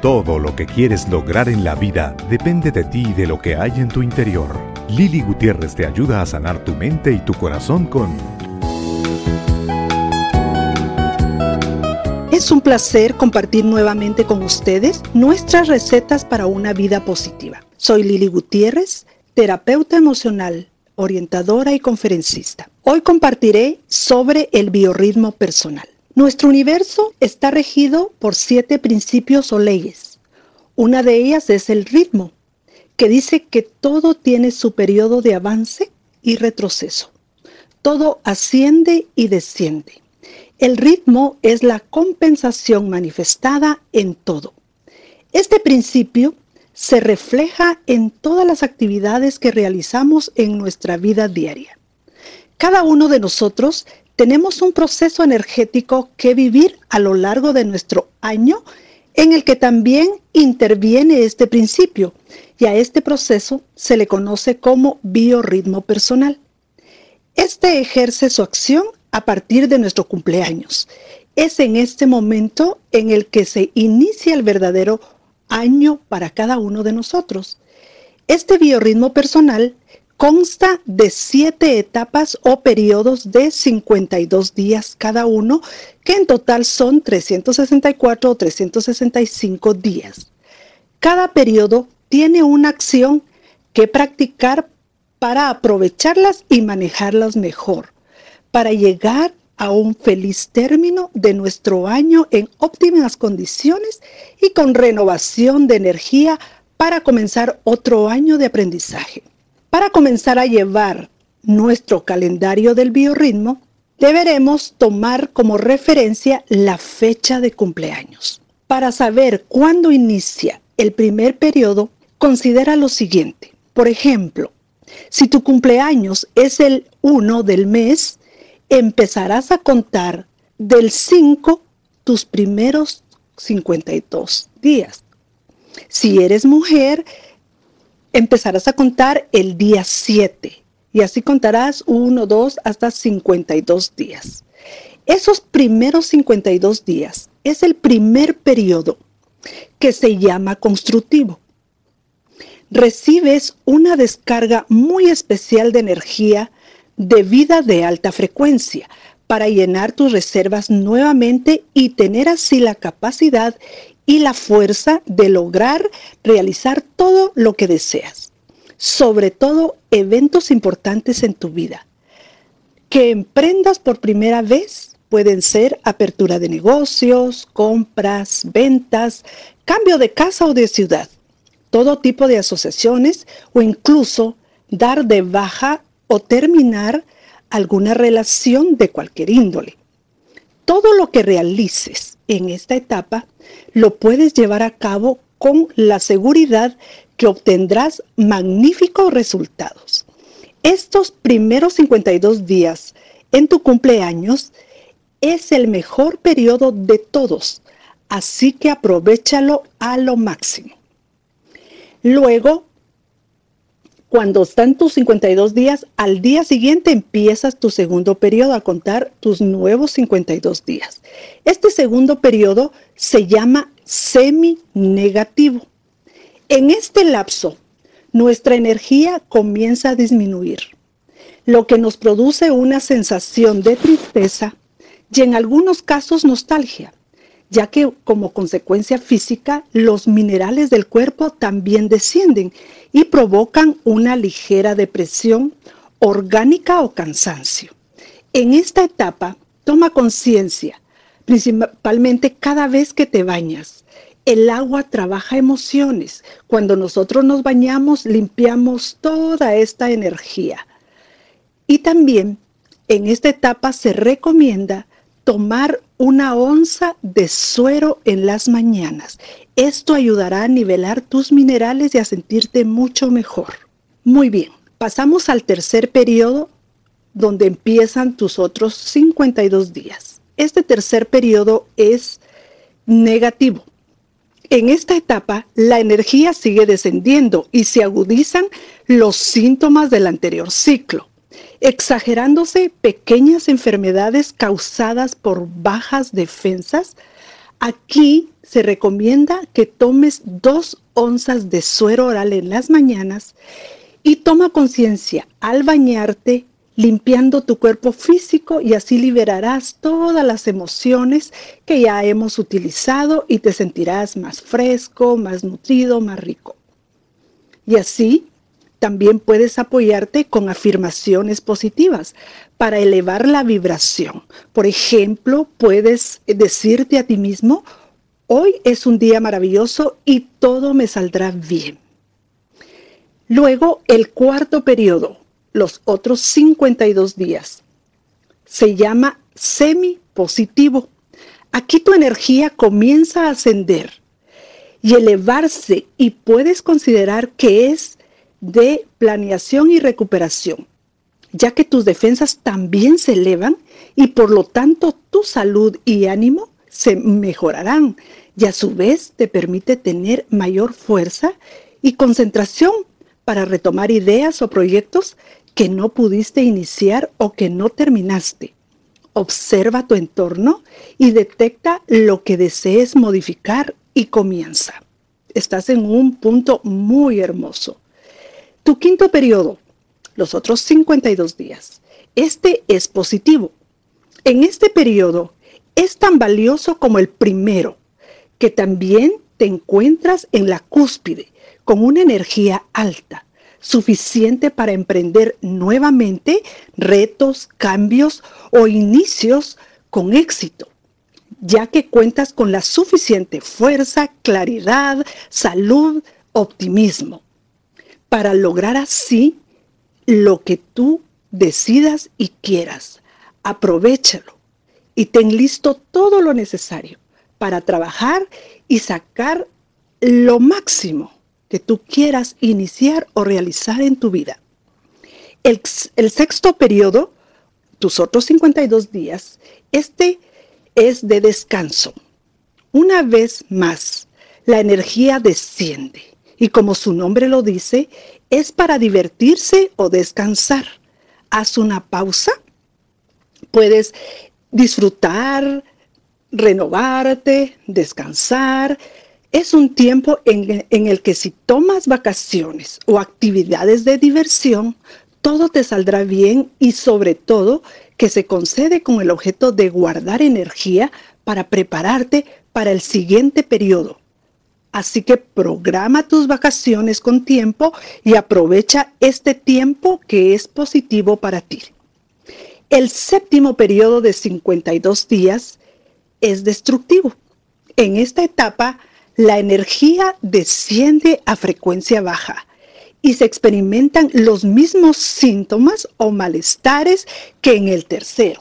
Todo lo que quieres lograr en la vida depende de ti y de lo que hay en tu interior. Lili Gutiérrez te ayuda a sanar tu mente y tu corazón con... Es un placer compartir nuevamente con ustedes nuestras recetas para una vida positiva. Soy Lili Gutiérrez, terapeuta emocional, orientadora y conferencista. Hoy compartiré sobre el biorritmo personal. Nuestro universo está regido por 7 principios o leyes. Una de ellas es el ritmo, que dice que todo tiene su periodo de avance y retroceso. Todo asciende y desciende. El ritmo es la compensación manifestada en todo. Este principio se refleja en todas las actividades que realizamos en nuestra vida diaria. Cada uno de nosotros tenemos un proceso energético que vivir a lo largo de nuestro año en el que también interviene este principio, y a este proceso se le conoce como biorritmo personal. Este ejerce su acción a partir de nuestro cumpleaños. Es en este momento en el que se inicia el verdadero año para cada uno de nosotros. Este biorritmo personal consta de 7 etapas o periodos de 52 días cada uno, que en total son 364 o 365 días. Cada periodo tiene una acción que practicar para aprovecharlas y manejarlas mejor, para llegar a un feliz término de nuestro año en óptimas condiciones y con renovación de energía para comenzar otro año de aprendizaje. Para comenzar a llevar nuestro calendario del biorritmo, deberemos tomar como referencia la fecha de cumpleaños. Para saber cuándo inicia el primer periodo, considera lo siguiente. Por ejemplo, si tu cumpleaños es el 1 del mes, empezarás a contar del 5 tus primeros 52 días. Si eres mujer, empezarás a contar el día 7 y así contarás 1, 2 hasta 52 días. Esos primeros 52 días es el primer periodo que se llama constructivo. Recibes una descarga muy especial de energía de vida de alta frecuencia para llenar tus reservas nuevamente y tener así la capacidad y la fuerza de lograr realizar todo lo que deseas, sobre todo eventos importantes en tu vida. Que emprendas por primera vez pueden ser apertura de negocios, compras, ventas, cambio de casa o de ciudad, todo tipo de asociaciones o incluso dar de baja o terminar alguna relación de cualquier índole. Todo lo que realices en esta etapa lo puedes llevar a cabo con la seguridad que obtendrás magníficos resultados. Estos primeros 52 días en tu cumpleaños es el mejor periodo de todos, así que aprovéchalo a lo máximo. Luego, cuando están tus 52 días, al día siguiente empiezas tu segundo periodo a contar tus nuevos 52 días. Este segundo periodo se llama semi-negativo. En este lapso, nuestra energía comienza a disminuir, lo que nos produce una sensación de tristeza y en algunos casos nostalgia, ya que como consecuencia física los minerales del cuerpo también descienden y provocan una ligera depresión orgánica o cansancio. En esta etapa, toma conciencia, principalmente cada vez que te bañas. El agua trabaja emociones. Cuando nosotros nos bañamos, limpiamos toda esta energía. Y también en esta etapa se recomienda tomar 1 onza de suero en las mañanas. Esto ayudará a nivelar tus minerales y a sentirte mucho mejor. Muy bien, pasamos al tercer periodo donde empiezan tus otros 52 días. Este tercer periodo es negativo. En esta etapa, la energía sigue descendiendo y se agudizan los síntomas del anterior ciclo, exagerándose pequeñas enfermedades causadas por bajas defensas, Aquí se recomienda que tomes 2 onzas de suero oral en las mañanas y toma conciencia al bañarte, limpiando tu cuerpo físico, y así liberarás todas las emociones que ya hemos utilizado y te sentirás más fresco, más nutrido, más rico. Y así también puedes apoyarte con afirmaciones positivas para elevar la vibración. Por ejemplo, puedes decirte a ti mismo: hoy es un día maravilloso y todo me saldrá bien. Luego, el cuarto periodo, los otros 52 días, se llama semi-positivo. Aquí tu energía comienza a ascender y elevarse, y puedes considerar que es de planeación y recuperación, ya que tus defensas también se elevan y por lo tanto tu salud y ánimo se mejorarán, y a su vez te permite tener mayor fuerza y concentración para retomar ideas o proyectos que no pudiste iniciar o que no terminaste. Observa tu entorno y detecta lo que desees modificar y comienza. Estás en un punto muy hermoso. Tu quinto periodo, los otros 52 días. Este es positivo. En este periodo es tan valioso como el primero, que también te encuentras en la cúspide, con una energía alta, suficiente para emprender nuevamente retos, cambios o inicios con éxito, ya que cuentas con la suficiente fuerza, claridad, salud, optimismo, para lograr así lo que tú decidas y quieras. Aprovéchalo y ten listo todo lo necesario para trabajar y sacar lo máximo que tú quieras iniciar o realizar en tu vida. El sexto periodo, tus otros 52 días, este es de descanso. Una vez más, la energía desciende y, como su nombre lo dice, es para divertirse o descansar. Haz una pausa, puedes disfrutar, renovarte, descansar. Es un tiempo en el que si tomas vacaciones o actividades de diversión, todo te saldrá bien, y sobre todo que se concede con el objeto de guardar energía para prepararte para el siguiente periodo. Así que programa tus vacaciones con tiempo y aprovecha este tiempo que es positivo para ti. El séptimo periodo de 52 días es destructivo. En esta etapa, la energía desciende a frecuencia baja y se experimentan los mismos síntomas o malestares que en el tercero,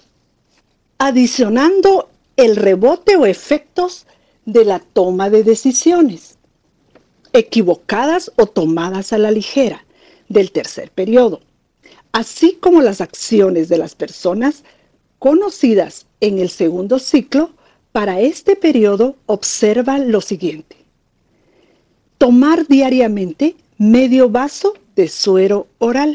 adicionando el rebote o efectos de la toma de decisiones equivocadas o tomadas a la ligera del tercer periodo, así como las acciones de las personas conocidas en el segundo ciclo. Para este periodo, observa lo siguiente: tomar diariamente medio vaso de suero oral,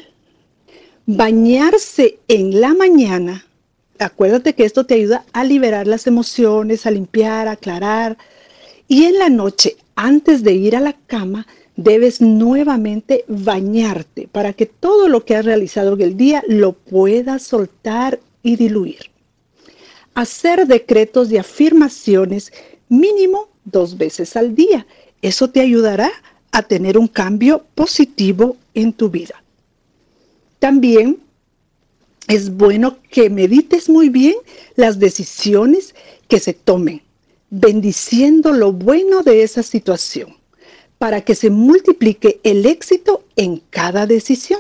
bañarse en la mañana. Acuérdate que esto te ayuda a liberar las emociones, a limpiar, a aclarar. Y en la noche, antes de ir a la cama, debes nuevamente bañarte para que todo lo que has realizado en el día lo puedas soltar y diluir. Hacer decretos y afirmaciones mínimo 2 veces al día. Eso te ayudará a tener un cambio positivo en tu vida. También es bueno que medites muy bien las decisiones que se tomen, bendiciendo lo bueno de esa situación, para que se multiplique el éxito en cada decisión.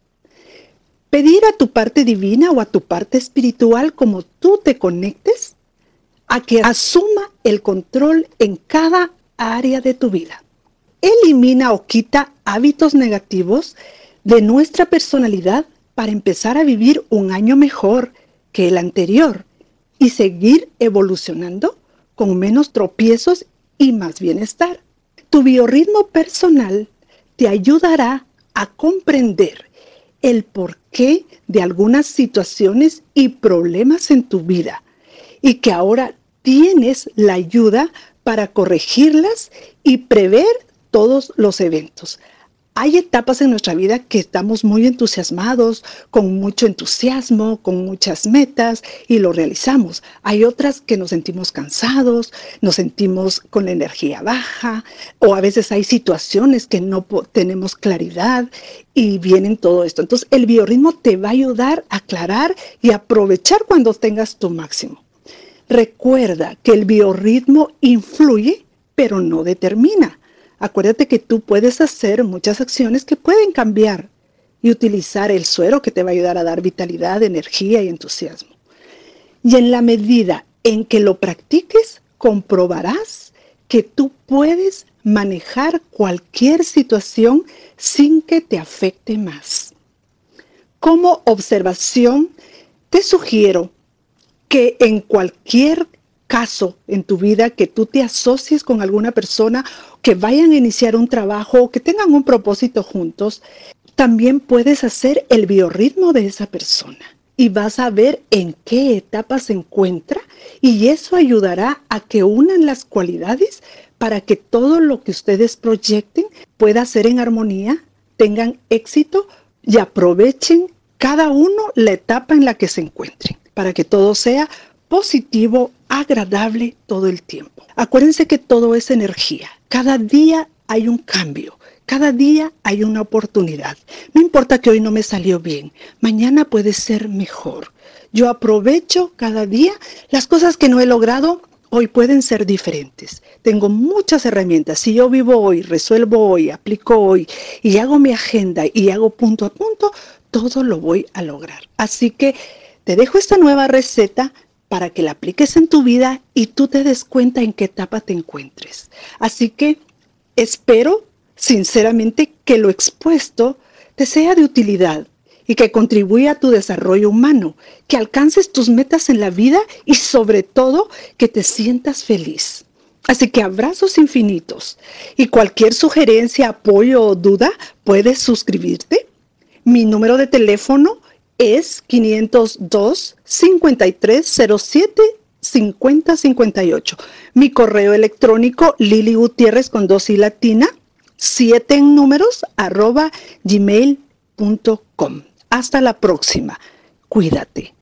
Pedir a tu parte divina o a tu parte espiritual, como tú te conectes, a que asuma el control en cada área de tu vida. Elimina o quita hábitos negativos de nuestra personalidad para empezar a vivir un año mejor que el anterior y seguir evolucionando con menos tropiezos y más bienestar. Tu biorritmo personal te ayudará a comprender el porqué de algunas situaciones y problemas en tu vida, y que ahora tienes la ayuda para corregirlas y prever todos los eventos. Hay etapas en nuestra vida que estamos muy entusiasmados, con mucho entusiasmo, con muchas metas y lo realizamos. Hay otras que nos sentimos cansados, nos sentimos con la energía baja o a veces hay situaciones que no tenemos claridad y vienen todo esto. Entonces el biorritmo te va a ayudar a aclarar y aprovechar cuando tengas tu máximo. Recuerda que el biorritmo influye, pero no determina. Acuérdate que tú puedes hacer muchas acciones que pueden cambiar y utilizar el suero que te va a ayudar a dar vitalidad, energía y entusiasmo. Y en la medida en que lo practiques, comprobarás que tú puedes manejar cualquier situación sin que te afecte más. Como observación, te sugiero que en cualquier caso en tu vida que tú te asocies con alguna persona, que vayan a iniciar un trabajo o que tengan un propósito juntos, también puedes hacer el biorritmo de esa persona y vas a ver en qué etapa se encuentra y eso ayudará a que unan las cualidades para que todo lo que ustedes proyecten pueda ser en armonía, tengan éxito y aprovechen cada uno la etapa en la que se encuentren para que todo sea positivo, agradable todo el tiempo. Acuérdense que todo es energía. Cada día hay un cambio. Cada día hay una oportunidad. No importa que hoy no me salió bien. Mañana puede ser mejor. Yo aprovecho cada día. Las cosas que no he logrado hoy pueden ser diferentes. Tengo muchas herramientas. Si yo vivo hoy, resuelvo hoy, aplico hoy y hago mi agenda y hago punto a punto, todo lo voy a lograr. Así que te dejo esta nueva receta para que la apliques en tu vida y tú te des cuenta en qué etapa te encuentres. Así que espero sinceramente que lo expuesto te sea de utilidad y que contribuya a tu desarrollo humano, que alcances tus metas en la vida y sobre todo que te sientas feliz. Así que abrazos infinitos y cualquier sugerencia, apoyo o duda puedes suscribirte. Mi número de teléfono es 502-5307-5058. Mi correo electrónico liligutierrez con 2 i latina, 7 en números, @gmail.com. Hasta la próxima. Cuídate.